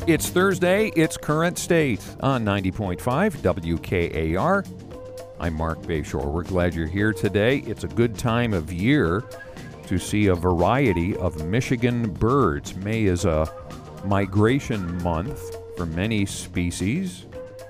It's Thursday, it's Current State on 90.5 WKAR. I'm Mark Bayshore. We're glad you're here today. It's a good time of year to see a variety of Michigan birds. May is a migration month for many species.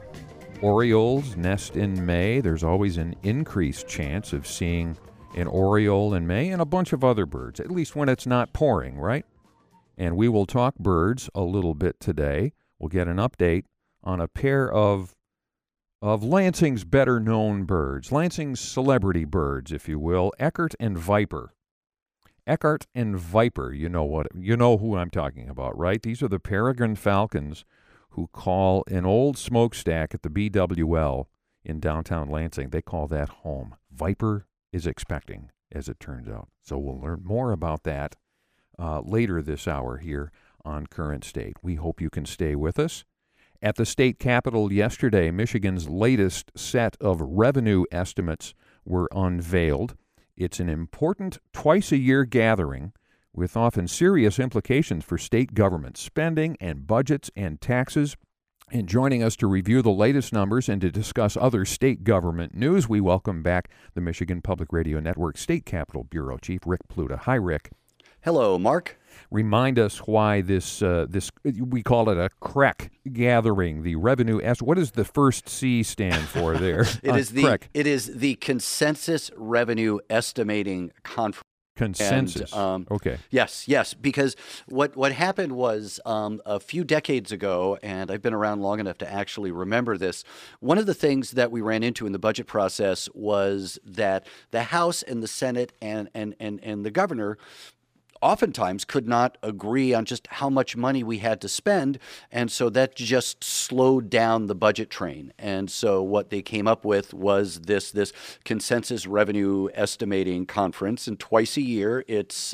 Orioles nest in May. There's always an increased chance of seeing an oriole in May and a bunch of other birds, at least when it's not pouring, right? And we will talk birds a little bit today. We'll get an update on a pair of Lansing's better-known birds, Lansing's celebrity birds, if you will, Eckert and Viper. Eckert and Viper, you know who I'm talking about, right? These are the peregrine falcons who call an old smokestack at the BWL in downtown Lansing. They call that home. Viper is expecting, as it turns out. So we'll learn more about that later this hour here on Current State. We hope you can stay with us. At the state capitol yesterday, Michigan's latest set of revenue estimates were unveiled. It's an important twice-a-year gathering with often serious implications for state government spending and budgets and taxes. And joining us to review the latest numbers and to discuss other state government news, we welcome back the Michigan Public Radio Network State Capitol Bureau Chief Rick Pluta. Hi, Rick. Hello, Mark. Remind us why this we call it a CREC gathering, the revenue. What does the first C stand for there? It is the Consensus Revenue Estimating Conference. Consensus. Okay. Yes, because what happened was a few decades ago, and I've been around long enough to actually remember this, one of the things that we ran into in the budget process was that the House and the Senate and the governor oftentimes could not agree on just how much money we had to spend, and so that just slowed down the budget train. And so what they came up with was this Consensus Revenue Estimating Conference, and twice a year it's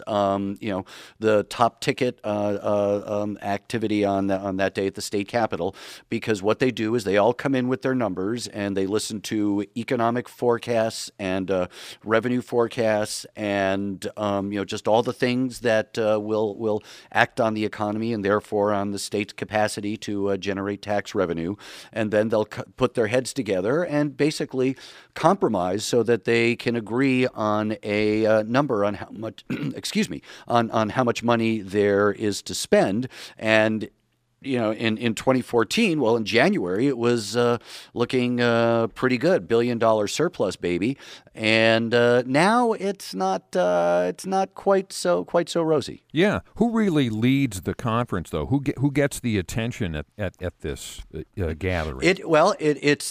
the top ticket activity on that day at the state capitol, because what they do is they all come in with their numbers and they listen to economic forecasts and revenue forecasts and just all the things that will act on the economy and therefore on the state's capacity to generate tax revenue. And then they'll put their heads together and basically compromise so that they can agree on a number on how much, on how much money there is to spend. And in 2014, well, in January, it was looking pretty good, $1 billion surplus, baby. And now it's not quite so rosy. Yeah, who really leads the conference though? Who gets the attention at this gathering? It's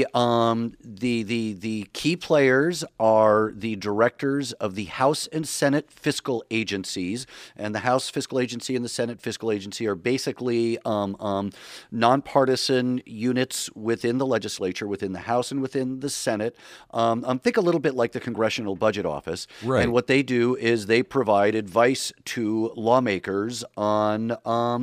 the key players are the directors of the House and Senate fiscal agencies, and the House Fiscal Agency and the Senate Fiscal Agency are basically nonpartisan units within the legislature, within the House and within the Senate. Think a little bit like the Congressional Budget Office. Right. And what they do is they provide advice to lawmakers on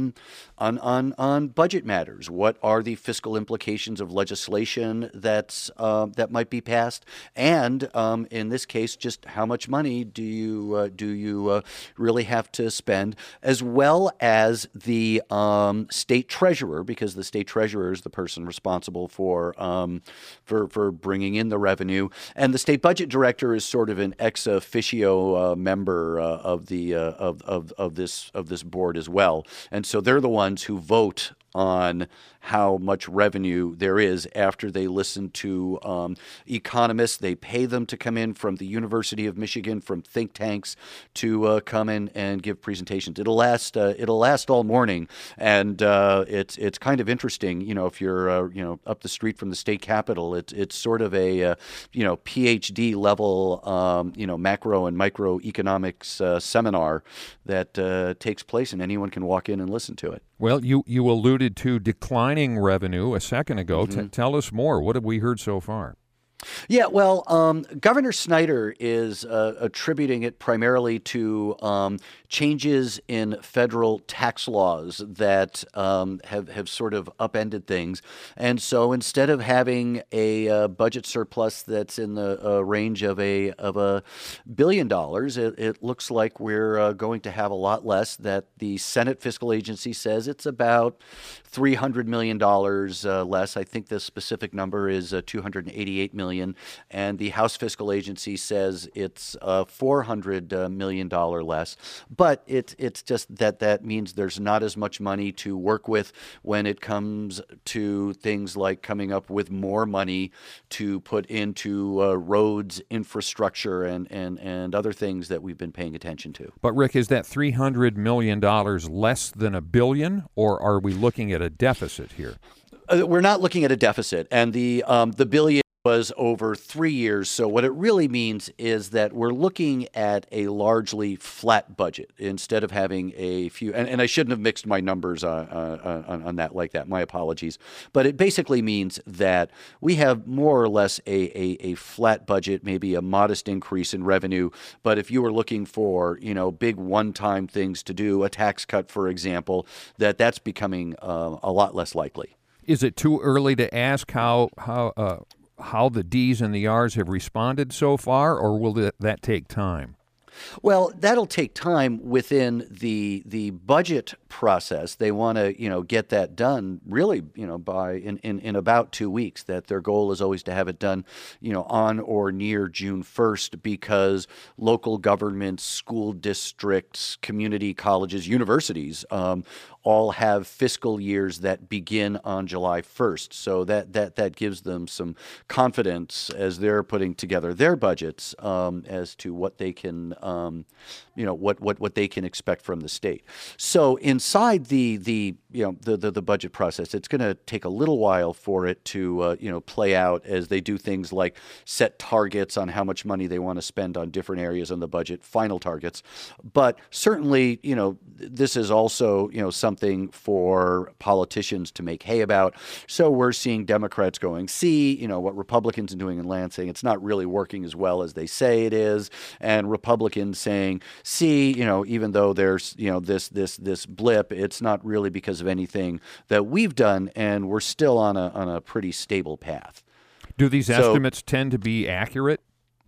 budget matters. What are the fiscal implications of legislation that might be passed, and in this case, just how much money do you really have to spend, as well as the state treasurer, because the state treasurer is the person responsible for bringing in the revenue, and the state budget director is sort of an ex officio member of this board as well, and so they're the ones who vote on how much revenue there is after they listen to economists. They pay them to come in from the University of Michigan, from think tanks, to come in and give presentations. It'll last all morning, and it's kind of interesting. If you're up the street from the state capitol, it's sort of a PhD level macro and microeconomics seminar that takes place, and anyone can walk in and listen to it. Well, you alluded to declining revenue a second ago. Mm-hmm. Tell us more. What have we heard so far? Yeah, well, Governor Snyder is attributing it primarily to changes in federal tax laws that have sort of upended things, and so instead of having a budget surplus that's in the range of $1 billion, it looks like we're going to have a lot less. That the Senate Fiscal Agency says it's about $300 million less. I think the specific number is 288 million, and the House Fiscal Agency says it's $400 million less. But it's just that means there's not as much money to work with when it comes to things like coming up with more money to put into roads, infrastructure, and other things that we've been paying attention to. But Rick, is that $300 million less than a billion, or are we looking at a deficit here? We're not looking at a deficit, and the billion was over 3 years. So what it really means is that we're looking at a largely flat budget instead of having a few. And I shouldn't have mixed my numbers on that like that. My apologies. But it basically means that we have more or less a flat budget, maybe a modest increase in revenue. But if you were looking for big one-time things to do, a tax cut, for example, that's becoming a lot less likely. Is it too early to ask how the D's and the R's have responded so far, or will that take time? Well, that'll take time within the budget process. They want to get that done really by in about 2 weeks. That their goal is always to have it done on or near June 1st, because local governments, school districts, community colleges, universities all have fiscal years that begin on July 1st. So that gives them some confidence as they're putting together their budgets as to what they can what they can expect from the state. So inside the budget process, it's going to take a little while for it to play out as they do things like set targets on how much money they want to spend on different areas on the budget, final targets. But certainly, this is also something for politicians to make hay about. So we're seeing Democrats going, see, what Republicans are doing in Lansing, it's not really working as well as they say it is, and Republicans saying, see, even though there's this blip, it's not really because of anything that we've done, and we're still on a pretty stable path. Do these estimates tend to be accurate?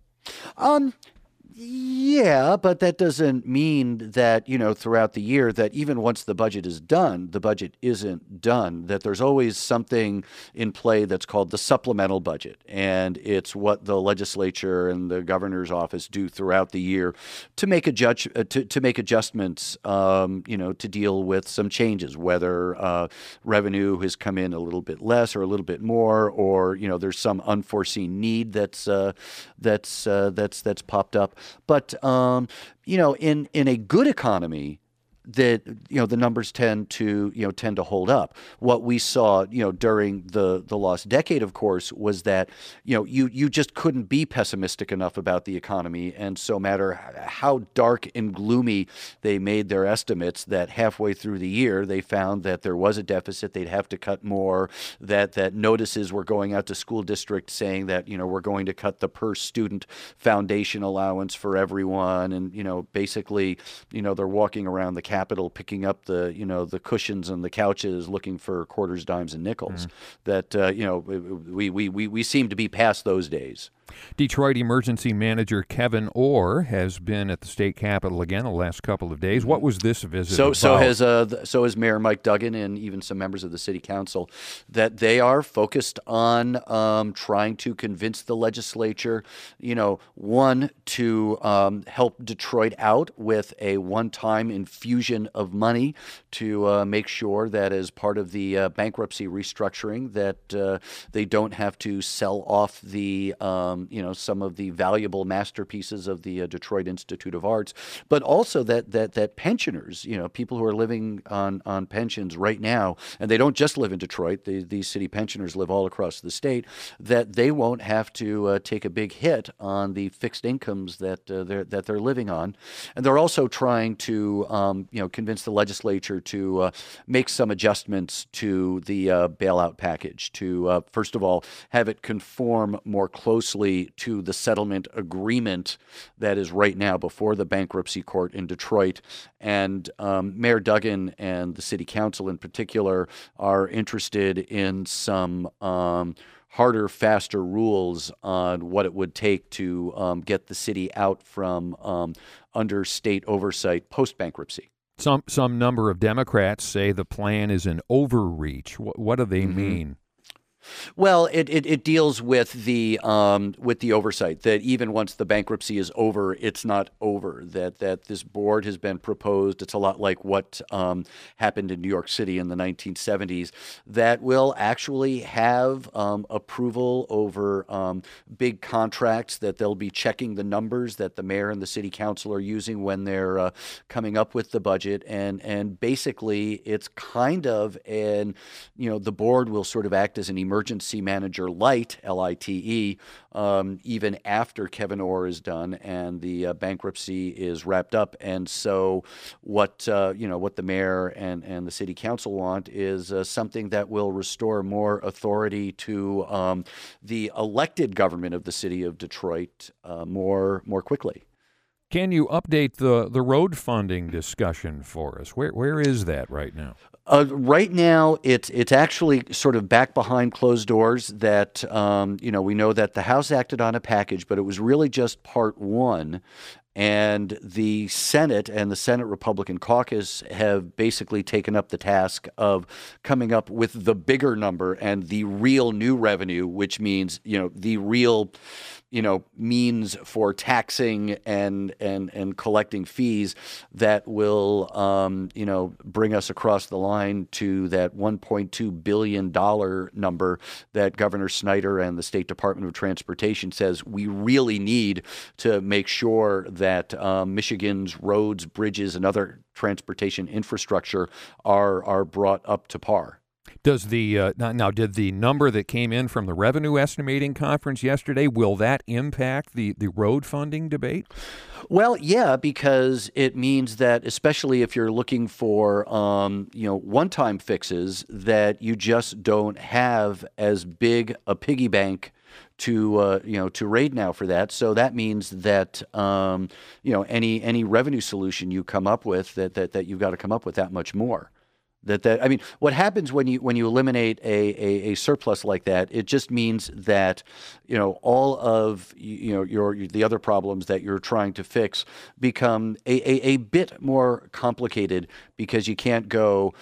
Yeah, but that doesn't mean that, throughout the year, that even once the budget is done, the budget isn't done, that there's always something in play that's called the supplemental budget. And it's what the legislature and the governor's office do throughout the year to make to make adjustments, to deal with some changes, whether revenue has come in a little bit less or a little bit more, or, there's some unforeseen need that's popped up. But in a good economy, that the numbers tend to hold up. What we saw during the lost decade, of course, was that you just couldn't be pessimistic enough about the economy, and so matter how dark and gloomy they made their estimates, that halfway through the year they found that there was a deficit, they'd have to cut more, that notices were going out to school districts saying that we're going to cut the per student foundation allowance for everyone, and basically they're walking around the Capitol picking up the cushions and the couches, looking for quarters, dimes, and nickels. That we seem to be past those days. Detroit Emergency Manager Kevin Orr has been at the state capitol again the last couple of days. What was this visit about? So has Mayor Mike Duggan and even some members of the city council, that they are focused on trying to convince the legislature, one, to help Detroit out with a one-time infusion of money to make sure that as part of the bankruptcy restructuring that they don't have to sell off the some of the valuable masterpieces of the Detroit Institute of Arts, but also that pensioners, people who are living on pensions right now, and they don't just live in Detroit, these city pensioners live all across the state, that they won't have to take a big hit on the fixed incomes that they're living on. And they're also trying to convince the legislature to make some adjustments to the bailout package. To first of all, have it conform more closely to the settlement agreement that is right now before the bankruptcy court in Detroit. And Mayor Duggan and the city council in particular are interested in some harder, faster rules on what it would take to get the city out from under state oversight post-bankruptcy. Some number of Democrats say the plan is an overreach. What do they mean? Well, it deals with the oversight, that even once the bankruptcy is over, it's not over. That this board has been proposed. It's a lot like what happened in New York City in the 1970s. That will actually have approval over big contracts. That they'll be checking the numbers that the mayor and the city council are using when they're coming up with the budget. And basically, it's kind of the board will sort of act as an emergency manager light, LITE, even after Kevin Orr is done and the bankruptcy is wrapped up. And so what the mayor and the city council want is something that will restore more authority to the elected government of the city of Detroit more quickly. Can you update the road funding discussion for us? Where is that right now? Right now, it's actually sort of back behind closed doors. That we know that the House acted on a package, but it was really just part one. And the Senate and the Senate Republican caucus have basically taken up the task of coming up with the bigger number and the real new revenue, which means the real means for taxing and collecting fees that will bring us across the line to that $1.2 billion number that Governor Snyder and the State Department of Transportation says we really need to make sure that Michigan's roads, bridges, and other transportation infrastructure are brought up to par. Does did the number that came in from the revenue estimating conference yesterday, will that impact the road funding debate? Well, yeah, because it means that especially if you're looking for one-time fixes, that you just don't have as big a piggy bank to raid now for that. So that means that any revenue solution you come up with, that you've got to come up with that much more. What happens when you eliminate a surplus like that? It just means that all of the other problems that you're trying to fix become a bit more complicated, because you can't go,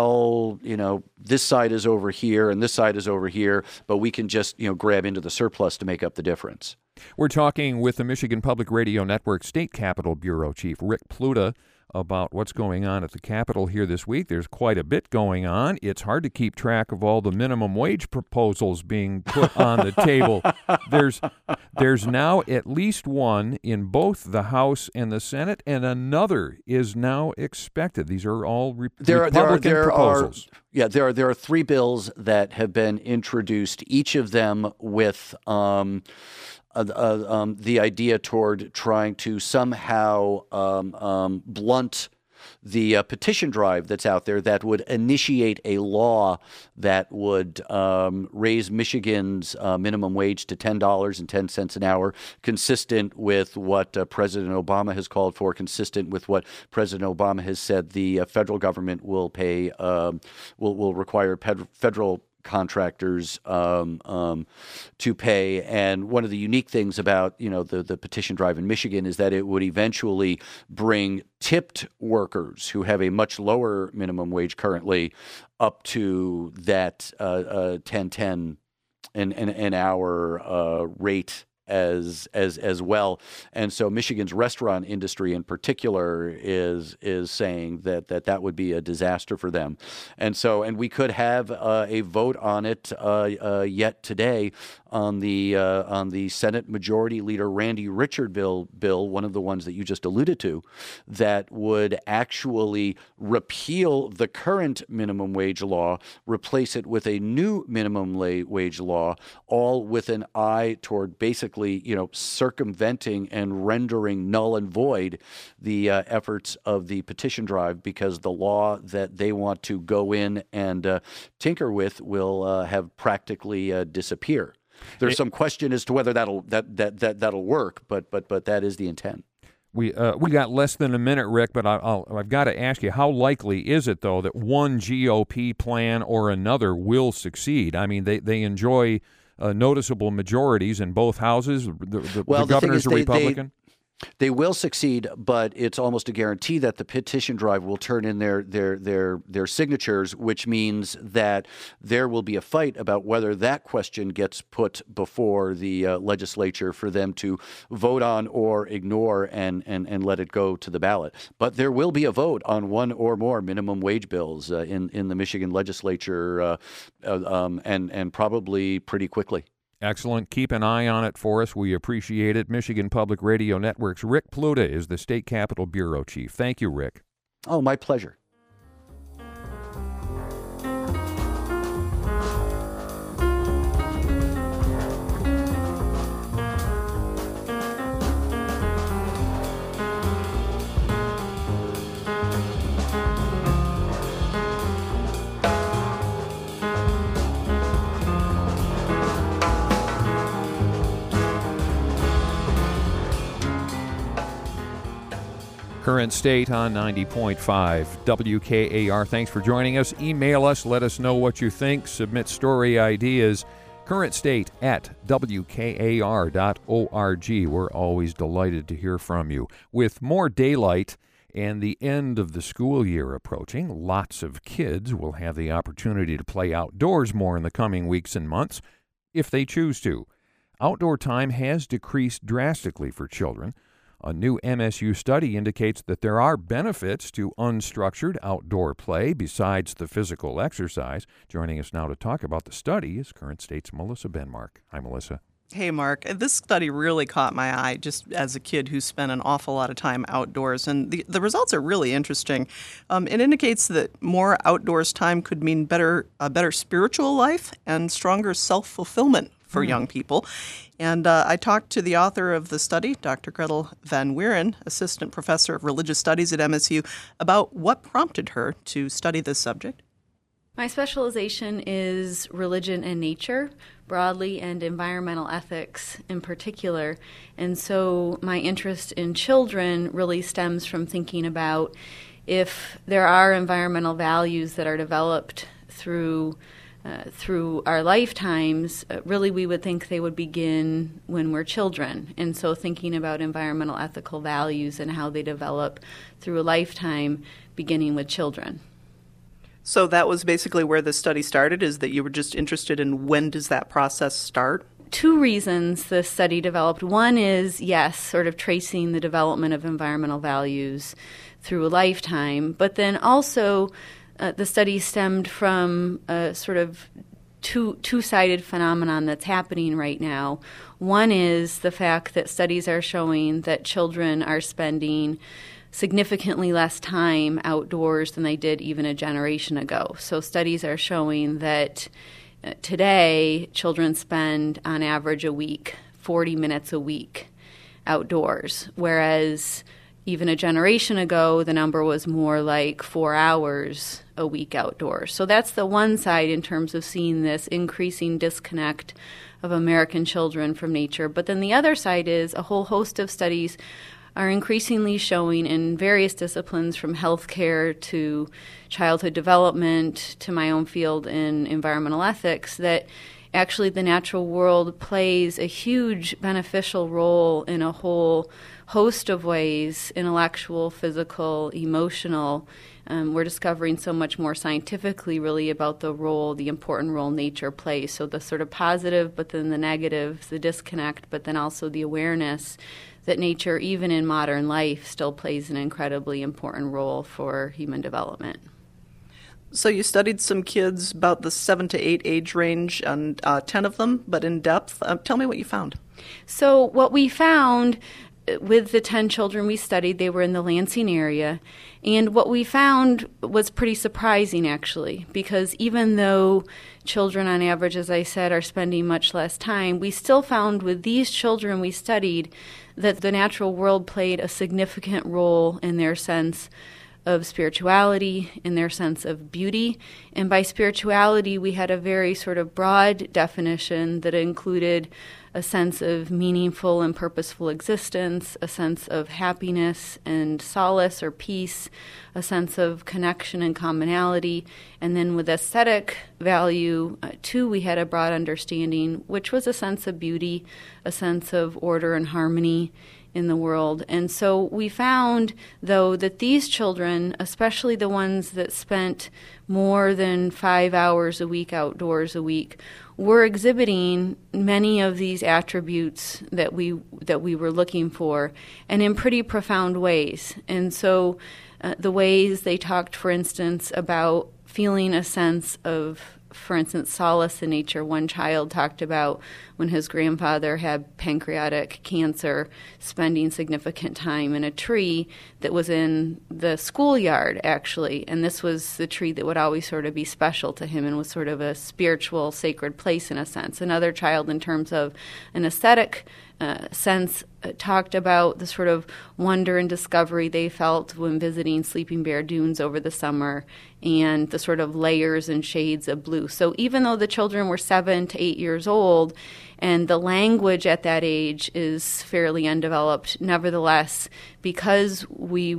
this side is over here and this side is over here, but we can just grab into the surplus to make up the difference. We're talking with the Michigan Public Radio Network State Capitol Bureau Chief Rick Pluta about what's going on at the Capitol here this week. There's quite a bit going on. It's hard to keep track of all the minimum wage proposals being put on the table. There's now at least one in both the House and the Senate, and another is now expected. These are all Republican proposals. There are three bills that have been introduced, each of them with the idea toward trying to somehow blunt the petition drive that's out there that would initiate a law that would raise Michigan's minimum wage to $10.10 an hour, consistent with what President Obama has called for, consistent with what President Obama has said the federal government will pay, will require federal contractors to pay. And one of the unique things about the petition drive in Michigan is that it would eventually bring tipped workers who have a much lower minimum wage currently up to that $10.10 an hour rate as well. And so Michigan's restaurant industry in particular is saying that would be a disaster for them. And we could have a vote on it yet today on the Senate Majority Leader Randy Richard bill, one of the ones that you just alluded to, that would actually repeal the current minimum wage law, replace it with a new minimum wage law, all with an eye toward basically basically, circumventing and rendering null and void the efforts of the petition drive, because the law that they want to go in and tinker with will have practically disappear. There's some question as to whether that'll work, but that is the intent. We got less than a minute, Rick, but I've got to ask you, how likely is it, though, that one GOP plan or another will succeed? I mean, they enjoy noticeable majorities in both houses. The governor's a Republican. They will succeed, but it's almost a guarantee that the petition drive will turn in their signatures, which means that there will be a fight about whether that question gets put before the legislature for them to vote on or ignore and let it go to the ballot. But there will be a vote on one or more minimum wage bills in the Michigan legislature, and probably pretty quickly. Excellent. Keep an eye on it for us. We appreciate it. Michigan Public Radio Network's Rick Pluta is the State Capitol Bureau Chief. Thank you, Rick. Oh, my pleasure. Current State on 90.5 WKAR. Thanks for joining us. Email us. Let us know what you think. Submit story ideas. currentstate@wkar.org. We're always delighted to hear from you. With more daylight and the end of the school year approaching, lots of kids will have the opportunity to play outdoors more in the coming weeks and months, if they choose to. Outdoor time has decreased drastically for children. A new MSU study indicates that there are benefits to unstructured outdoor play besides the physical exercise. Joining us now to talk about the study is Current State's Melissa Benmark. Hi, Melissa. Hey, Mark. This study really caught my eye just as a kid who spent an awful lot of time outdoors, and the results are really interesting. It indicates that more outdoors time could mean a better spiritual life and stronger self-fulfillment for young people. And I talked to the author of the study, Dr. Gretel Van Wieren, Assistant Professor of Religious Studies at MSU, about what prompted her to study this subject. My specialization is religion and nature broadly and environmental ethics in particular. And so my interest in children really stems from thinking about if there are environmental values that are developed through our lifetimes, really we would think they would begin when we're children. And so thinking about environmental ethical values and how they develop through a lifetime beginning with children. So that was basically where the study started, is that you were just interested in when does that process start? Two reasons the study developed. One is, yes, sort of tracing the development of environmental values through a lifetime, but then also the study stemmed from a sort of two-sided phenomenon that's happening right now. One is the fact that studies are showing that children are spending significantly less time outdoors than they did even a generation ago. So studies are showing that today children spend on average a week, 40 minutes a week outdoors, whereas even a generation ago, the number was more like 4 hours a week outdoors. So that's the one side in terms of seeing this increasing disconnect of American children from nature. But then the other side is a whole host of studies are increasingly showing in various disciplines, from healthcare to childhood development to my own field in environmental ethics, that actually the natural world plays a huge beneficial role in a whole host of ways: intellectual, physical, emotional. We're discovering so much more scientifically really about the important role nature plays. So the sort of positive, but then the negative, the disconnect, but then also the awareness that nature, even in modern life, still plays an incredibly important role for human development. So you studied some kids about the 7 to 8 age range, and 10 of them, but in depth. Tell me what you found. So what we found with the 10 children we studied, they were in the Lansing area. And what we found was pretty surprising, actually, because even though children on average, as I said, are spending much less time, we still found with these children we studied that the natural world played a significant role in their sense of spirituality, in their sense of beauty. And by spirituality, we had a very sort of broad definition that included a sense of meaningful and purposeful existence, a sense of happiness and solace or peace, a sense of connection and commonality. And then with aesthetic value, too, we had a broad understanding, which was a sense of beauty, a sense of order and harmony in the world. And so we found, though, that these children, especially the ones that spent more than 5 hours a week outdoors a week, were exhibiting many of these attributes that we were looking for, and in pretty profound ways. And so the ways they talked, for instance, about feeling a sense of, for instance, solace in nature. One child talked about when his grandfather had pancreatic cancer, spending significant time in a tree that was in the schoolyard, actually. And this was the tree that would always sort of be special to him and was sort of a spiritual, sacred place in a sense. Another child, in terms of an aesthetic sense, talked about the sort of wonder and discovery they felt when visiting Sleeping Bear Dunes over the summer and the sort of layers and shades of blue. So even though the children were 7 to 8 years old and the language at that age is fairly undeveloped, nevertheless, because we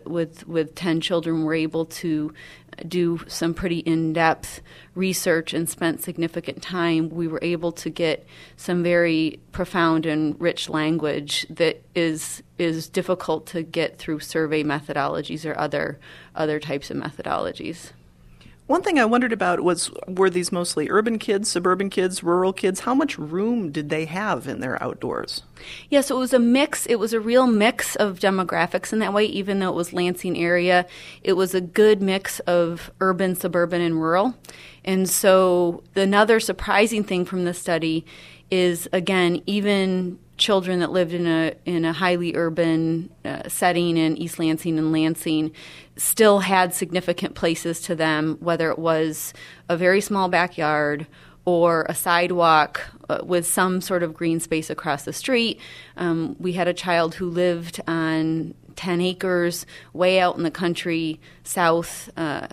with 10 children were able to do some pretty in-depth research and spent significant time, we were able to get some very profound and rich language that is difficult to get through survey methodologies or other types of methodologies. One thing I wondered about was, were these mostly urban kids, suburban kids, rural kids? How much room did they have in their outdoors? Yeah, so it was a mix. It was a real mix of demographics in that way. Even though it was Lansing area, it was a good mix of urban, suburban, and rural. And so another surprising thing from the study is, again, even children that lived in a highly urban setting in East Lansing and Lansing still had significant places to them, whether it was a very small backyard or a sidewalk with some sort of green space across the street. We had a child who lived on 10 acres way out in the country, south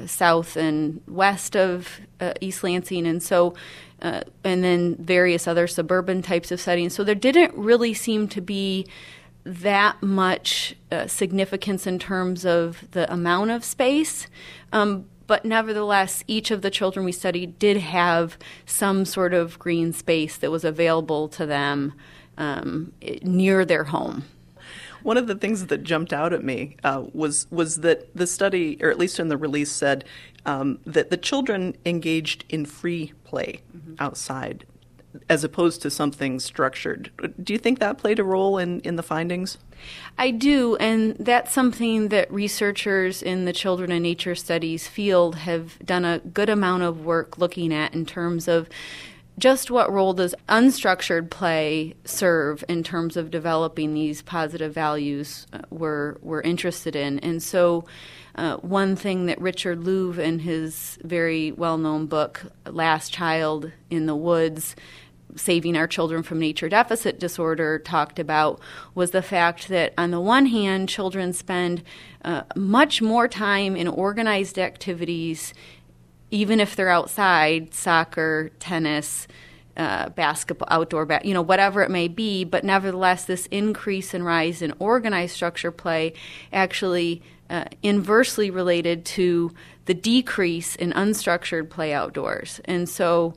and west of East Lansing, and so and then various other suburban types of settings. So there didn't really seem to be that much significance in terms of the amount of space. But nevertheless, each of the children we studied did have some sort of green space that was available to them near their home. One of the things that jumped out at me was that the study, or at least in the release, said that the children engaged in free play outside as opposed to something structured. Do you think that played a role in the findings? I do, and that's something that researchers in the children and nature studies field have done a good amount of work looking at in terms of just what role does unstructured play serve in terms of developing these positive values we're interested in. And so one thing that Richard Louv, in his very well-known book, Last Child in the Woods, Saving Our Children from Nature Deficit Disorder, talked about was the fact that, on the one hand, children spend much more time in organized activities, even if they're outside, soccer, tennis, basketball, outdoor, whatever it may be, but nevertheless, this increase and rise in organized structure play actually inversely related to the decrease in unstructured play outdoors. And so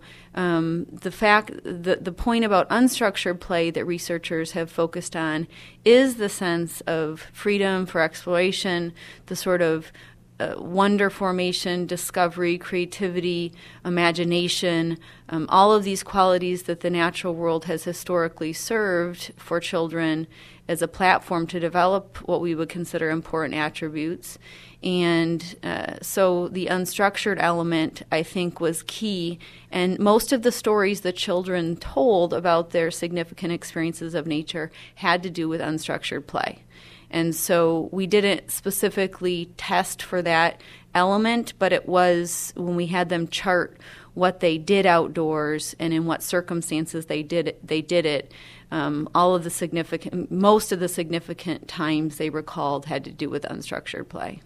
the point about unstructured play that researchers have focused on is the sense of freedom for exploration, the sort of wonder formation, discovery, creativity, imagination, all of these qualities that the natural world has historically served for children as a platform to develop what we would consider important attributes. And so the unstructured element, I think, was key. And most of the stories the children told about their significant experiences of nature had to do with unstructured play. And so we didn't specifically test for that element, but it was when we had them chart what they did outdoors and in what circumstances they did it. Most of the significant times they recalled had to do with unstructured play.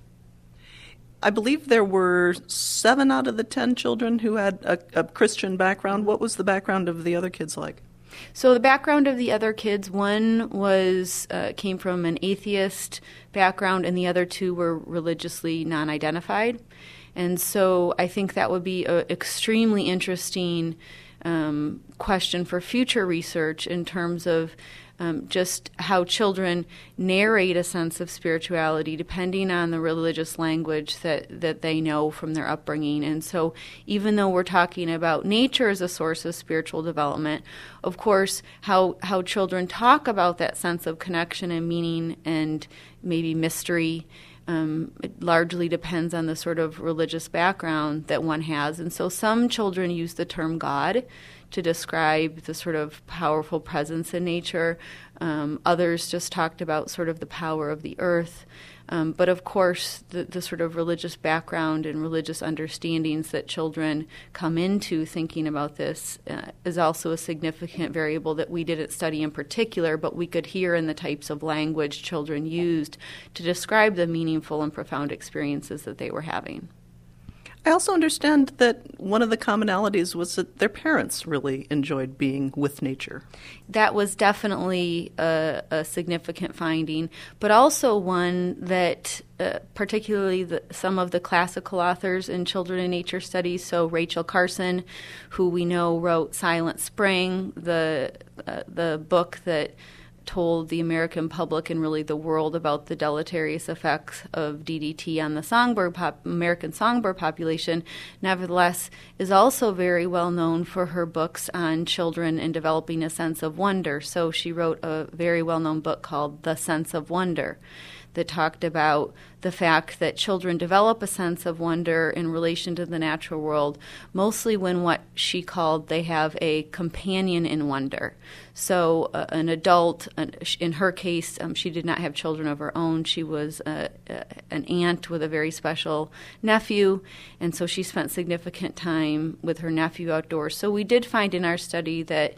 I believe there were 7 out of the 10 children who had a Christian background. What was the background of the other kids like? So the background of the other kids, one came from an atheist background, and the other 2 were religiously non-identified. And so I think that would be an extremely interesting question for future research in terms of just how children narrate a sense of spirituality depending on the religious language that they know from their upbringing. And so even though we're talking about nature as a source of spiritual development, of course, how children talk about that sense of connection and meaning and maybe mystery, it largely depends on the sort of religious background that one has. And so some children use the term God to describe the sort of powerful presence in nature. Others just talked about sort of the power of the earth. But of course, the sort of religious background and religious understandings that children come into thinking about this is also a significant variable that we didn't study in particular, but we could hear in the types of language children used to describe the meaningful and profound experiences that they were having. I also understand that one of the commonalities was that their parents really enjoyed being with nature. That was definitely a significant finding, but also one that particularly some of the classical authors in children and nature studies, so Rachel Carson, who we know wrote Silent Spring, the book that told the American public and really the world about the deleterious effects of DDT on the American songbird population, nevertheless is also very well known for her books on children and developing a sense of wonder. So she wrote a very well-known book called The Sense of Wonder that talked about the fact that children develop a sense of wonder in relation to the natural world, mostly when what she called they have a companion in wonder. So an adult, in her case, she did not have children of her own. She was an aunt with a very special nephew, and so she spent significant time with her nephew outdoors. So we did find in our study that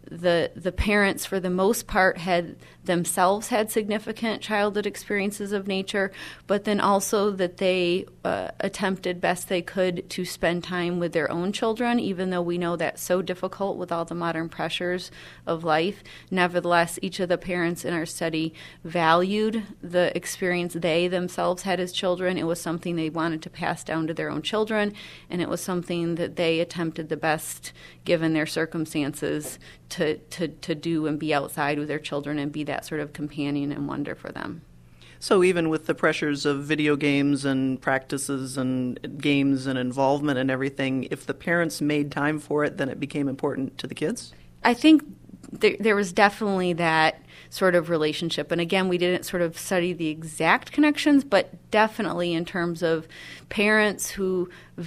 the parents, for the most part, had themselves had significant childhood experiences of nature, but then also that they attempted best they could to spend time with their own children, even though we know that's so difficult with all the modern pressures of life. Nevertheless, each of the parents in our study valued the experience they themselves had as children. It was something they wanted to pass down to their own children, and it was something that they attempted the best, given their circumstances, to do and be outside with their children and be that sort of companion and wonder for them. So even with the pressures of video games and practices and games and involvement and everything, if the parents made time for it, then it became important to the kids? I think there was definitely that sort of relationship. And again, we didn't sort of study the exact connections, but definitely in terms of parents who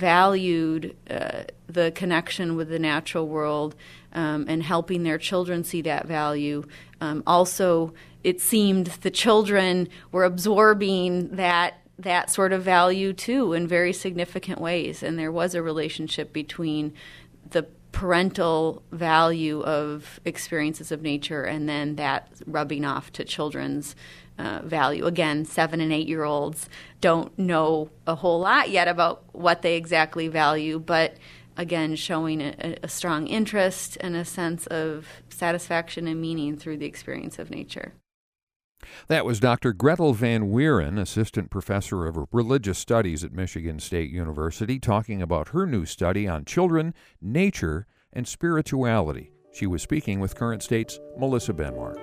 valued the connection with the natural world and helping their children see that value. Also, it seemed the children were absorbing that sort of value too in very significant ways. And there was a relationship between the parental value of experiences of nature and then that rubbing off to children's value. Again, 7 and 8-year-olds don't know a whole lot yet about what they exactly value, but again, showing a strong interest and a sense of satisfaction and meaning through the experience of nature. That was Dr. Gretel Van Wieren, Assistant Professor of Religious Studies at Michigan State University, talking about her new study on children, nature, and spirituality. She was speaking with Current State's Melissa Benmark.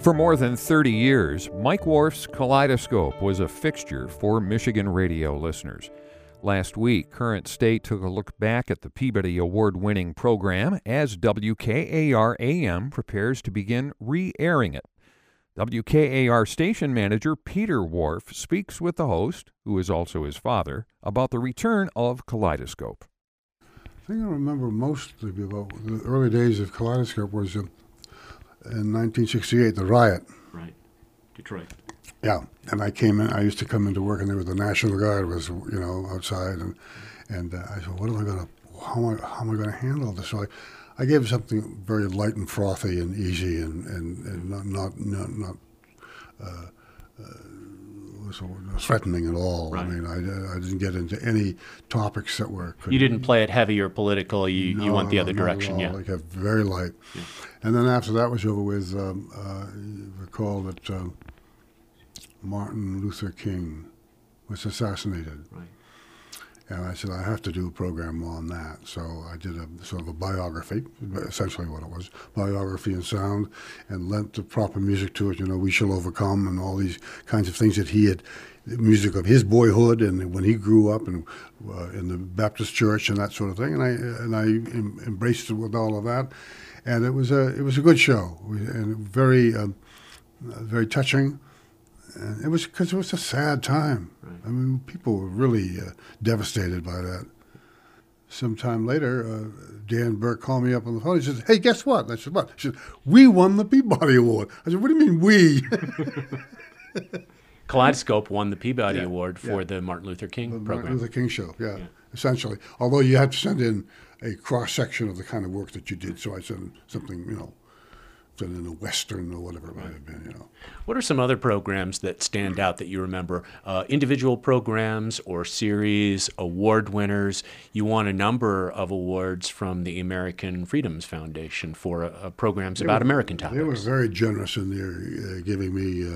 For more than 30 years, Mike Wharf's Kaleidoscope was a fixture for Michigan radio listeners. Last week, Current State took a look back at the Peabody Award-winning program as WKAR-AM prepares to begin re-airing it. WKAR station manager Peter Wharf speaks with the host, who is also his father, about the return of Kaleidoscope. The thing I remember mostly about the early days of Kaleidoscope was in 1968, the riot. Right, Detroit. Yeah, and I came in. I used to come into work, and there was the National Guard was, outside, and I said, "What am I going to? How am I going to handle this?" So I gave something very light and frothy and easy, and not threatening at all. Right. I mean, I didn't get into any topics that were. You didn't play it heavy or political. You went the other direction. Yeah, like very light. Yeah. And then after that was over with, recall that Martin Luther King was assassinated. Right. And I said, I have to do a program on that. So I did a sort of a biography, essentially what it was, biography and sound, and lent the proper music to it, We Shall Overcome, and all these kinds of things that he had, the music of his boyhood and when he grew up and in the Baptist church and that sort of thing. And I embraced it with all of that. And it was a good show, and very, very touching. And it was because it was a sad time. Right. I mean, people were really devastated by that. Sometime later, Dan Burke called me up on the phone. He said, "Hey, guess what?" And I said, "What?" He said, "We won the Peabody Award." I said, "What do you mean we?" Kaleidoscope won the Peabody Award for the Martin Luther King program. Martin Luther King show, essentially. Although you had to send in a cross-section of the kind of work that you did. So I sent something, done in a Western or whatever it might have been, What are some other programs that stand out that you remember? Individual programs or series, award winners. You won a number of awards from the American Freedoms Foundation for programs about American topics. They were very generous in their giving me,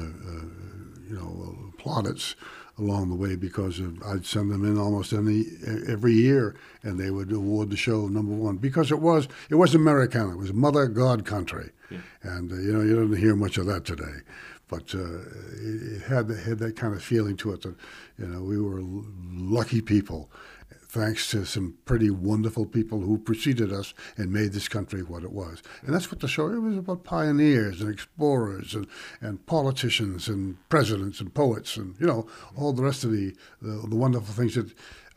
plaudits along the way, because I'd send them in almost every year, and they would award the show #1 because it was Americana. It was Mother God Country, and you don't hear much of that today, but it had that kind of feeling to it that we were lucky people, thanks to some pretty wonderful people who preceded us and made this country what it was. And that's what the show, it was about pioneers and explorers and politicians and presidents and poets and, all the rest of the wonderful things that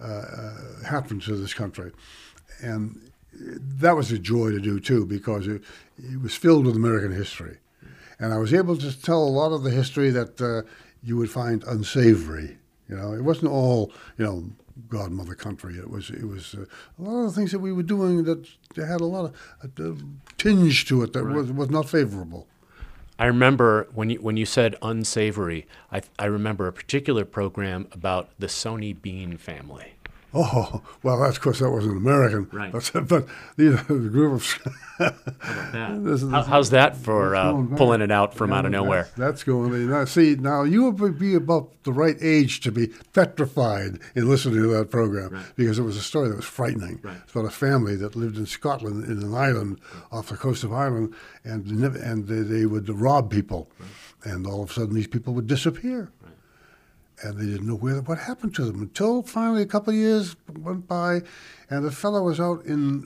happened to this country. And that was a joy to do, too, because it was filled with American history. And I was able to tell a lot of the history that you would find unsavory. It wasn't all, God, Mother Country. It was a lot of the things that we were doing that had a lot of tinge to it that was not favorable. I remember when you said unsavory, I remember a particular program about the Sonny Bean family. Oh, well, of course, that wasn't American. Right. But the group of... How about that? How's that for pulling it out from out of nowhere? That's going... Now you would be about the right age to be petrified in listening to that program, because it was a story that was frightening. Right. It's about a family that lived in Scotland, in an island off the coast of Ireland, and they would rob people. Right. And all of a sudden, these people would disappear. And they didn't know what happened to them until finally a couple of years went by, and the fellow was out in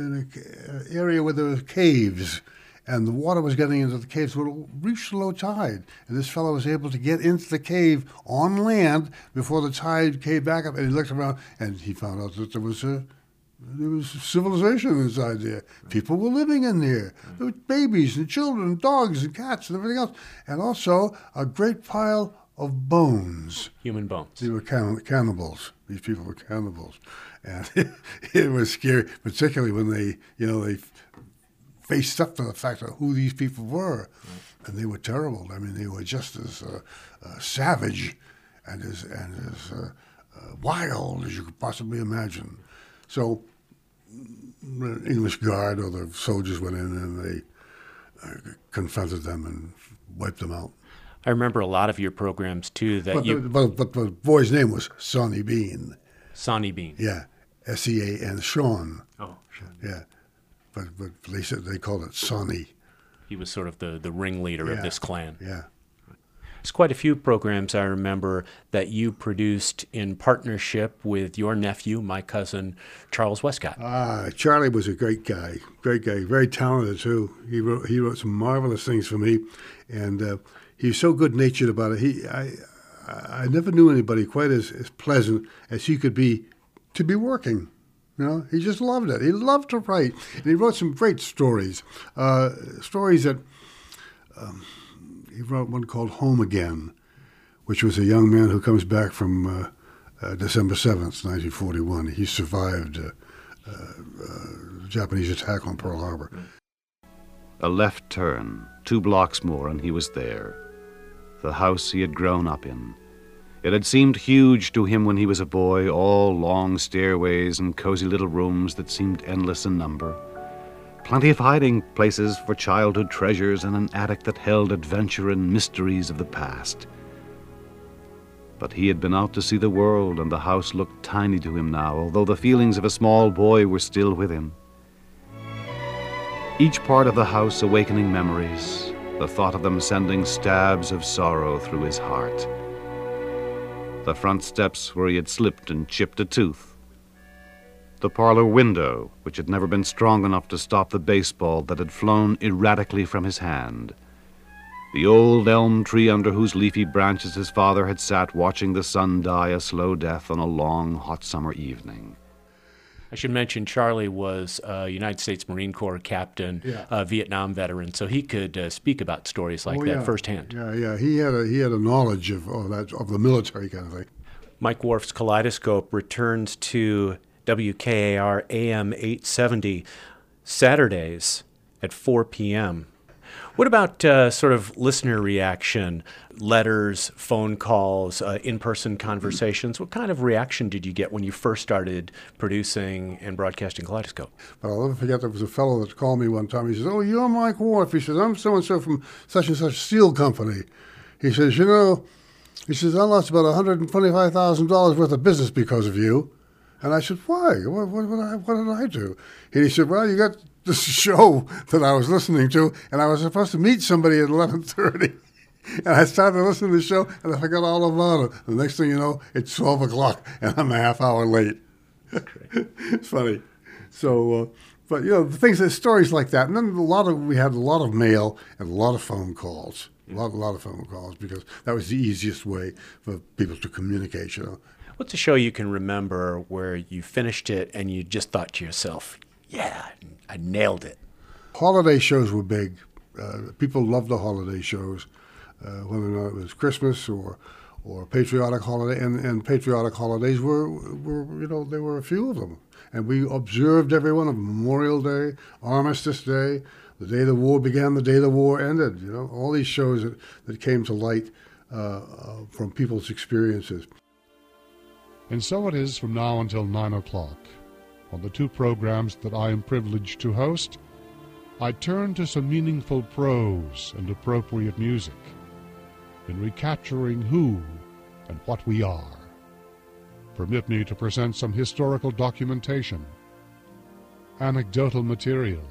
an area where there were caves, and the water was getting into the caves. So it reached low tide, and this fellow was able to get into the cave on land before the tide came back up. And he looked around, and he found out that there was civilization inside there. People were living in there. There were babies and children and dogs and cats and everything else, and also a great pile of bones. Human bones. They were cannibals. These people were cannibals. And it was scary, particularly when they faced up to the fact of who these people were. Right. And they were terrible. I mean, they were just as savage and as wild as you could possibly imagine. So the English Guard or the soldiers went in and they confronted them and wiped them out. I remember a lot of your programs, too, that But the boy's name was Sonny Bean. Sonny Bean. Yeah, S-E-A-N, Sean. Oh, Sean. Yeah, but they called it Sonny. He was sort of the ringleader of this clan. Yeah. There's quite a few programs I remember that you produced in partnership with your nephew, my cousin, Charles Westcott. Charlie was a great guy, very talented too. He wrote some marvelous things for me, and he was so good-natured about it. I never knew anybody quite as pleasant as he could be to be working. You know, he just loved it. He loved to write, and he wrote some great stories. Stories that he wrote one called "Home Again," which was a young man who comes back from December 7th, 1941. He survived the Japanese attack on Pearl Harbor. A left turn, 2 blocks more, and he was there. The house he had grown up in. It had seemed huge to him when he was a boy, all long stairways and cozy little rooms that seemed endless in number. Plenty of hiding places for childhood treasures and an attic that held adventure and mysteries of the past. But he had been out to see the world, and the house looked tiny to him now, although the feelings of a small boy were still with him. Each part of the house awakening memories, the thought of them sending stabs of sorrow through his heart. The front steps where he had slipped and chipped a tooth. The parlor window, which had never been strong enough to stop the baseball that had flown erratically from his hand. The old elm tree under whose leafy branches his father had sat watching the sun die a slow death on a long, hot summer evening. I should mention Charlie was a United States Marine Corps captain, a Vietnam veteran, so he could speak about stories like that firsthand. Yeah. He had a knowledge of the military kind of thing. Mike Wharf's Kaleidoscope returns to WKAR AM 870 Saturdays at 4 p.m. What about sort of listener reaction, letters, phone calls, in-person conversations? What kind of reaction did you get when you first started producing and broadcasting Kaleidoscope? But I'll never forget, there was a fellow that called me one time. He says, "Oh, you're Mike Wharf." He says, "I'm so-and-so from such and such steel company." He says, "You know," he says, "I lost about $125,000 worth of business because of you." And I said, "Why? What did I do?" And he said, "Well, you got this show that I was listening to, and I was supposed to meet somebody at 11:30. And I started listening to the show, and I forgot all about it. The next thing you know, it's 12 o'clock, and I'm a half hour late." It's funny. So, but, you know, the stories like that. And then we had a lot of mail and a lot of phone calls. A lot of phone calls, because that was the easiest way for people to communicate, you know. What's a show you can remember where you finished it and you just thought to yourself, yeah, I nailed it? Holiday shows were big. People loved the holiday shows, whether or not it was Christmas or patriotic holiday. And patriotic holidays were, you know, there were a few of them. And we observed every one of them. Memorial Day, Armistice Day, the day the war began, the day the war ended. You know, all these shows that came to light from people's experiences. And so it is from now until 9 o'clock. On the 2 programs that I am privileged to host, I turn to some meaningful prose and appropriate music in recapturing who and what we are. Permit me to present some historical documentation, anecdotal material,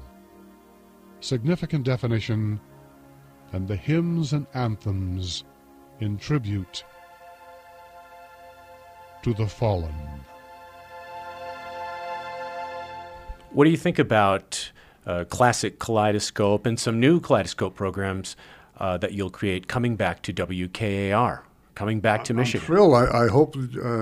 significant definition, and the hymns and anthems in tribute to the fallen. What do you think about classic Kaleidoscope and some new Kaleidoscope programs that you'll create coming back to WKAR, coming back to Michigan? I'm thrilled. I hope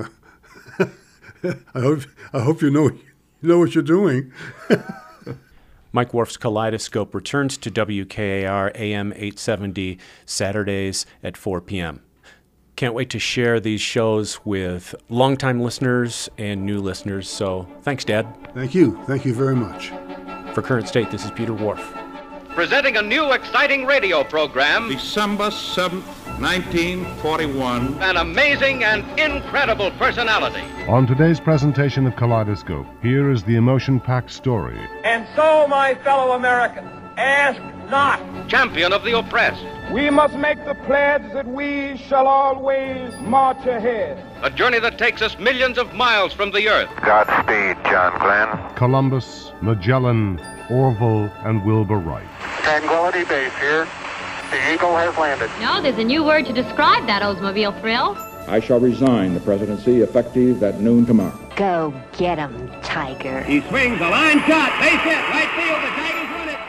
I hope you know what you're doing. Mike Wharf's Kaleidoscope returns to WKAR AM 870 Saturdays at 4 p.m. Can't wait to share these shows with longtime listeners and new listeners. So thanks, Dad. Thank you. Thank you very much. For Current State, this is Peter Wharf. Presenting a new exciting radio program. December 7th, 1941. An amazing and incredible personality. On today's presentation of Kaleidoscope, here is the emotion-packed story. And so, my fellow Americans, ask not. Champion of the oppressed. We must make the pledge that we shall always march ahead. A journey that takes us millions of miles from the Earth. Godspeed, John Glenn. Columbus, Magellan, Orville, and Wilbur Wright. Tranquility Base here. The Eagle has landed. No, there's a new word to describe that Oldsmobile thrill. I shall resign the presidency effective at noon tomorrow. Go get him, Tiger. He swings a line shot. Base hit. Right field. The Tigers win it.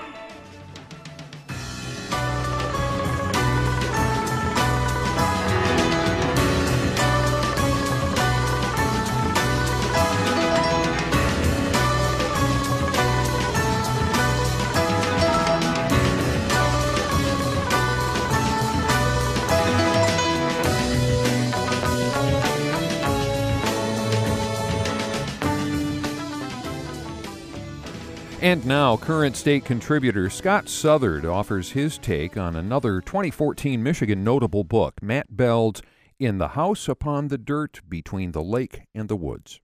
And now, current state contributor Scott Southard offers his take on another 2014 Michigan notable book, Matt Bell's In the House Upon the Dirt Between the Lake and the Woods.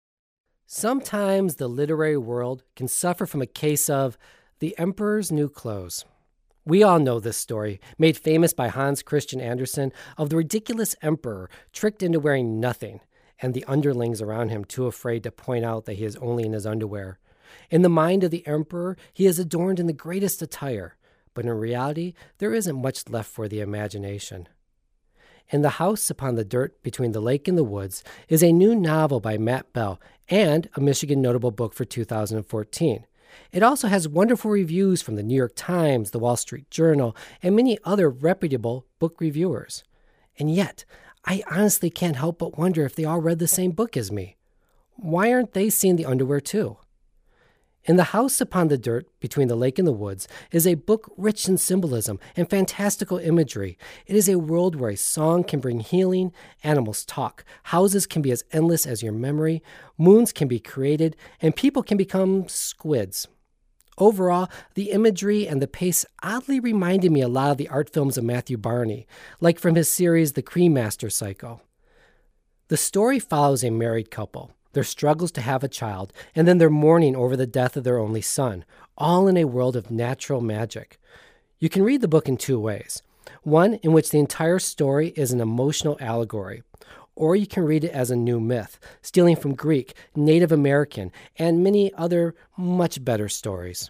Sometimes the literary world can suffer from a case of the emperor's new clothes. We all know this story, made famous by Hans Christian Andersen, of the ridiculous emperor tricked into wearing nothing, and the underlings around him too afraid to point out that he is only in his underwear. In the mind of the emperor, he is adorned in the greatest attire, but in reality, there isn't much left for the imagination. In the House Upon the Dirt Between the Lake and the Woods is a new novel by Matt Bell and a Michigan notable book for 2014. It also has wonderful reviews from the New York Times, the Wall Street Journal, and many other reputable book reviewers. And yet, I honestly can't help but wonder if they all read the same book as me. Why aren't they seeing the underwear too? In the House Upon the Dirt Between the Lake and the Woods is a book rich in symbolism and fantastical imagery. It is a world where a song can bring healing, animals talk, houses can be as endless as your memory, moons can be created, and people can become squids. Overall, the imagery and the pace oddly reminded me a lot of the art films of Matthew Barney, like from his series The Cremaster Cycle. The story follows a married couple, their struggles to have a child, and then their mourning over the death of their only son, all in a world of natural magic. You can read the book in two ways. One in which the entire story is an emotional allegory, or you can read it as a new myth, stealing from Greek, Native American, and many other much better stories.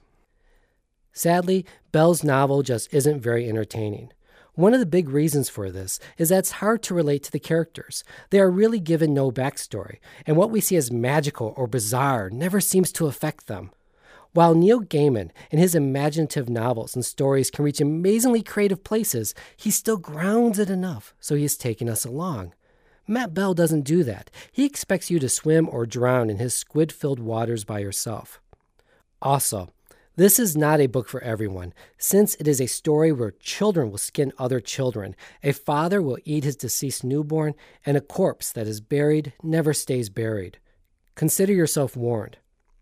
Sadly, Bell's novel just isn't very entertaining. One of the big reasons for this is that it's hard to relate to the characters. They are really given no backstory, and what we see as magical or bizarre never seems to affect them. While Neil Gaiman and his imaginative novels and stories can reach amazingly creative places, he still grounds it enough so he is taking us along. Matt Bell doesn't do that. He expects you to swim or drown in his squid-filled waters by yourself. Also, this is not a book for everyone, since it is a story where children will skin other children, a father will eat his deceased newborn, and a corpse that is buried never stays buried. Consider yourself warned.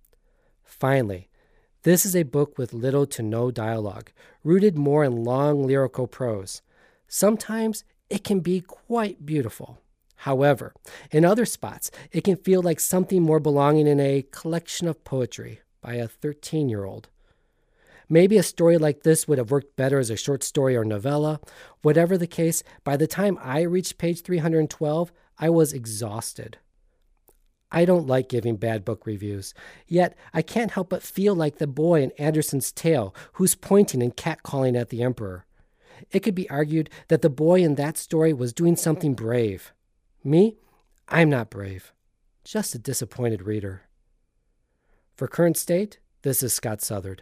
Finally, this is a book with little to no dialogue, rooted more in long lyrical prose. Sometimes it can be quite beautiful. However, in other spots, it can feel like something more belonging in a collection of poetry by a 13-year-old. Maybe a story like this would have worked better as a short story or novella. Whatever the case, by the time I reached page 312, I was exhausted. I don't like giving bad book reviews, yet I can't help but feel like the boy in Andersen's tale who's pointing and catcalling at the emperor. It could be argued that the boy in that story was doing something brave. Me? I'm not brave. Just a disappointed reader. For Current State, this is Scott Southard.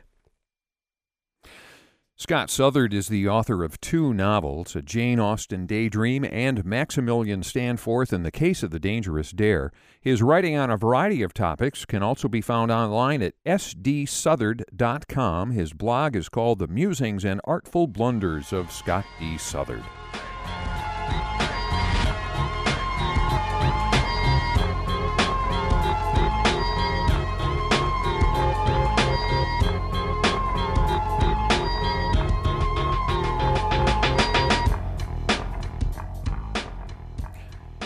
Scott Southard is the author of two novels, A Jane Austen Daydream and Maximilian Stanforth in the Case of the Dangerous Dare. His writing on a variety of topics can also be found online at sdsouthard.com. His blog is called The Musings and Artful Blunders of Scott D. Southard.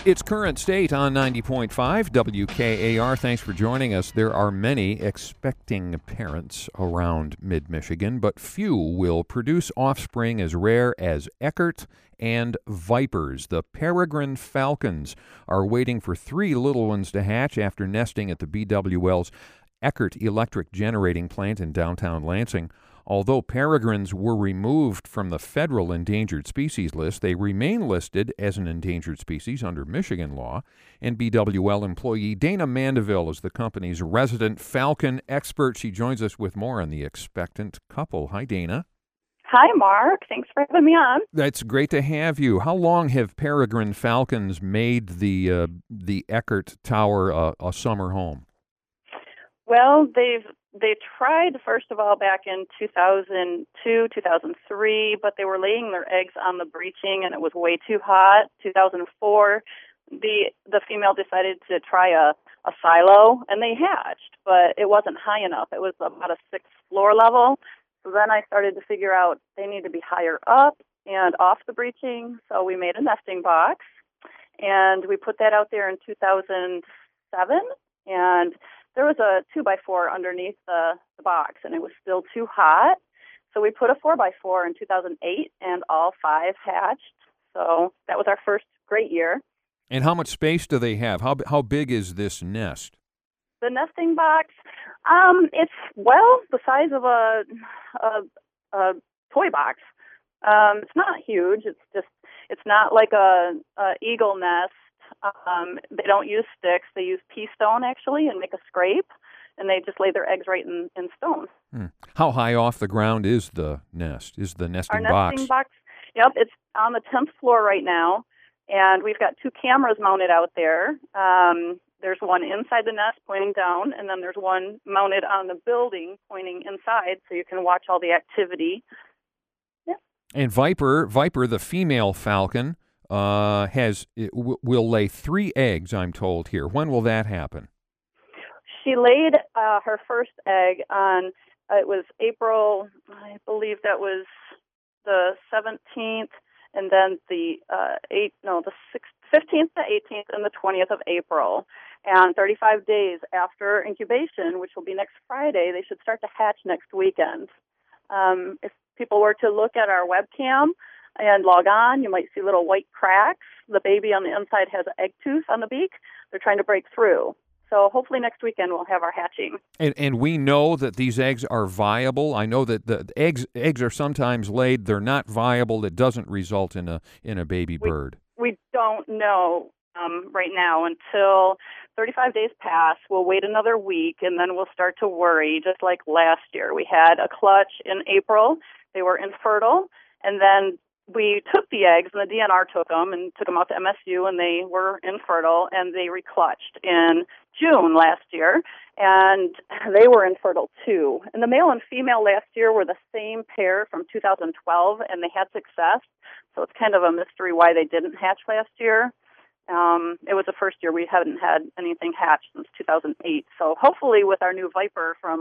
It's Current State on 90.5 WKAR. Thanks for joining us. There are many expecting parents around mid-Michigan, but few will produce offspring as rare as Eckert and Vipers. The peregrine falcons are waiting for 3 little ones to hatch after nesting at the BWL's Eckert Electric Generating Plant in downtown Lansing. Although peregrines were removed from the federal endangered species list, they remain listed as an endangered species under Michigan law. And BWL employee Dana Mandeville is the company's resident falcon expert. She joins us with more on the expectant couple. Hi, Dana. Hi, Mark. Thanks for having me on. That's great to have you. How long have peregrine falcons made the Eckert Tower a summer home? Well, they tried, first of all, back in 2002, 2003, but they were laying their eggs on the breeching, and it was way too hot. 2004, the female decided to try a silo, and they hatched, but it wasn't high enough. It was about a 6th floor level. So then I started to figure out they need to be higher up and off the breeching, so we made a nesting box, and we put that out there in 2007, and there was a 2x4 underneath the box, and it was still too hot. So we put a 4x4 in 2008, and all 5 hatched. So that was our first great year. And how much space do they have? How big is this nest? The nesting box, it's, well, the size of a toy box. It's not huge. It's not like a eagle nest. They don't use sticks. They use pea stone, actually, and make a scrape, and they just lay their eggs right in stone. How high off the ground is the nest, is the nesting box? Our nesting box, yep, it's on the 10th floor right now, and we've got 2 cameras mounted out there. There's one inside the nest pointing down, and then there's one mounted on the building pointing inside, so you can watch all the activity. Yep. And Viper, the female falcon, will lay 3 eggs, I'm told here. When will that happen? She laid her first egg on, it was April, I believe that was the 17th, and then the 15th, the 18th, and the 20th of April. And 35 days after incubation, which will be next Friday, they should start to hatch next weekend. If people were to look at our webcam and log on, you might see little white cracks. The baby on the inside has an egg tooth on the beak. They're trying to break through. So hopefully next weekend we'll have our hatching. And we know that these eggs are viable. I know that the eggs are sometimes laid. They're not viable. It doesn't result in a baby bird. We don't know right now until 35 days pass. We'll wait another week, and then we'll start to worry, just like last year. We had a clutch in April. They were infertile, and then we took the eggs, and the DNR took them out to MSU, and they were infertile, and they reclutched in June last year, and they were infertile too. And the male and female last year were the same pair from 2012, and they had success. So it's kind of a mystery why they didn't hatch last year. It was the first year we hadn't had anything hatched since 2008. So hopefully with our new Viper from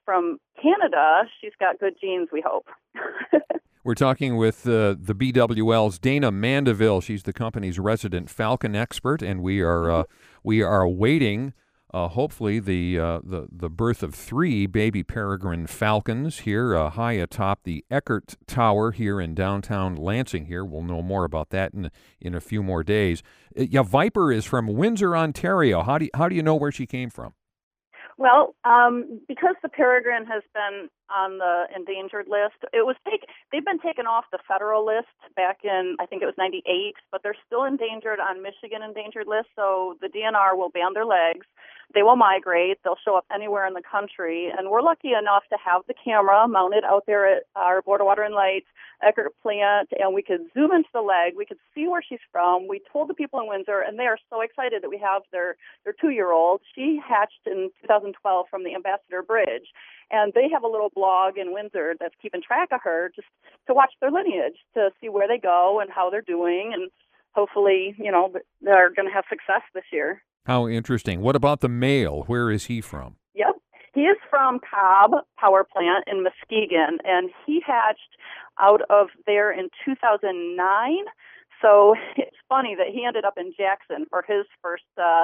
Canada, she's got good genes, we hope. We're talking with the BWL's Dana Mandeville. She's the company's resident falcon expert, and we are awaiting hopefully the birth of 3 baby peregrine falcons here high atop the Eckert Tower here in downtown Lansing. Here we'll know more about that in a few more days. Viper is from Windsor, Ontario. How do you know where she came from? Well, because the peregrine has been on the endangered list, they've been taken off the federal list back in, I think it was 98, but they're still endangered on Michigan endangered list, so the DNR will ban their legs. They will migrate. They'll show up anywhere in the country, and we're lucky enough to have the camera mounted out there at our Board of Water and Lights Eckert plant, and we could zoom into the leg. We could see where she's from. We told the people in Windsor, and they are so excited that we have their 2-year-old. She hatched in 2012 from the Ambassador Bridge, and they have a little blog in Windsor that's keeping track of her just to watch their lineage, to see where they go and how they're doing, and hopefully, they're going to have success this year. How interesting. What about the male? Where is he from? Yep. He is from Cobb Power Plant in Muskegon, and he hatched out of there in 2009. So it's funny that he ended up in Jackson for his first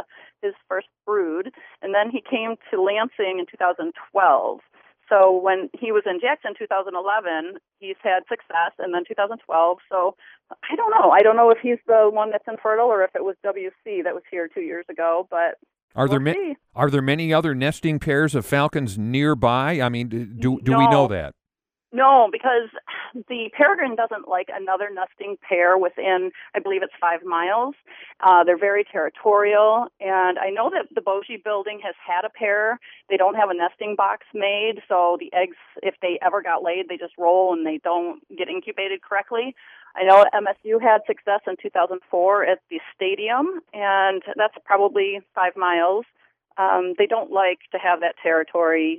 brood, and then he came to Lansing in 2012. So when he was in Jackson 2011, he's had success, and then 2012. So I don't know. I don't know if he's the one that's infertile or if it was WC that was here 2 years ago, but are there many other nesting pairs of falcons nearby? I mean, do we know that? No, because the peregrine doesn't like another nesting pair within, I believe it's 5 miles. They're very territorial, and I know that the Bogey building has had a pair. They don't have a nesting box made, so the eggs, if they ever got laid, they just roll and they don't get incubated correctly. I know MSU had success in 2004 at the stadium, and that's probably 5 miles. They don't like to have that territory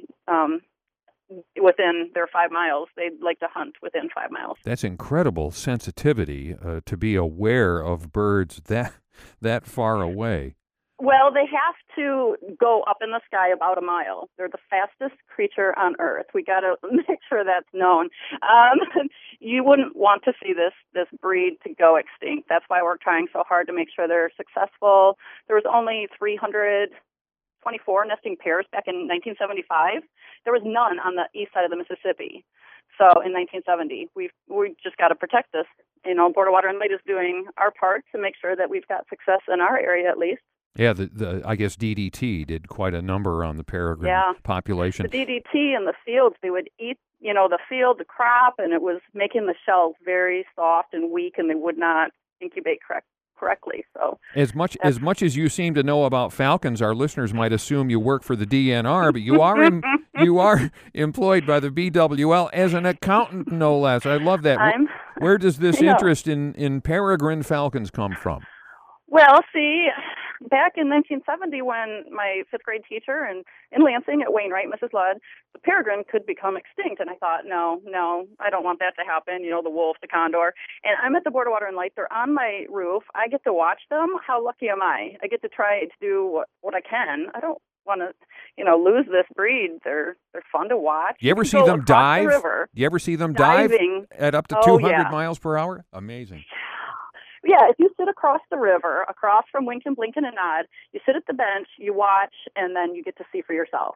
within their 5 miles. They'd like to hunt within 5 miles. That's incredible sensitivity to be aware of birds that far away. Well, they have to go up in the sky about a mile. They're the fastest creature on Earth. We got to make sure that's known. You wouldn't want to see this breed to go extinct. That's why we're trying so hard to make sure they're successful. There was only 324 nesting pairs back in 1975. There was none on the east side of the Mississippi. So in 1970, we just got to protect this. Board of Water and Light is doing our part to make sure that we've got success in our area at least. Yeah, I guess DDT did quite a number on the peregrine population. The DDT in the fields, they would eat, the field, the crop, and it was making the shells very soft and weak, and they would not incubate correctly. So as much as you seem to know about falcons, our listeners might assume you work for the DNR, but you are employed by the BWL as an accountant, no less. I love that. Where does this interest in peregrine falcons come from? Well, see, back in 1970, when my 5th grade teacher in Lansing at Wainwright, Mrs. Ludd, the peregrine could become extinct. And I thought, no, I don't want that to happen, the wolf, the condor. And I'm at the Board of Water and Light. They're on my roof. I get to watch them. How lucky am I? I get to try to do what I can. I don't want to, lose this breed. They're fun to watch. You ever see them dive? You ever see them diving at up to 200 miles per hour? Amazing. Yeah, if you sit across the river, across from Wink and Blink and a Nod, you sit at the bench, you watch, and then you get to see for yourself.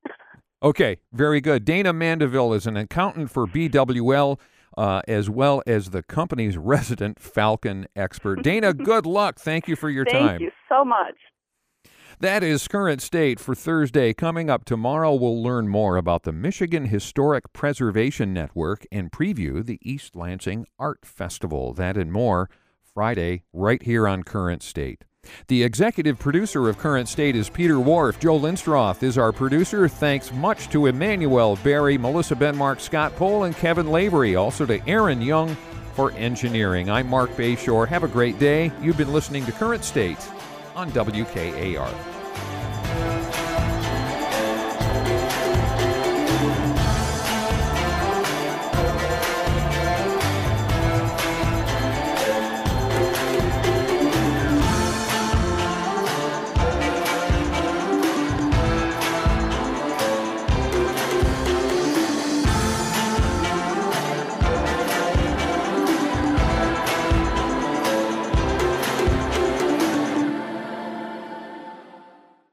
Okay, very good. Dana Mandeville is an accountant for BWL, as well as the company's resident falcon expert. Dana, good luck. Thank you for your time. Thank you so much. That is Current State for Thursday. Coming up tomorrow, we'll learn more about the Michigan Historic Preservation Network and preview the East Lansing Art Festival. That and more Friday, right here on Current State. The executive producer of Current State is Peter Wharf. Joe Linstroth is our producer. Thanks much to Emmanuel Berry, Melissa Benmark, Scott Pohl, and Kevin Lavery. Also to Aaron Young for engineering. I'm Mark Bayshore. Have a great day. You've been listening to Current State on WKAR.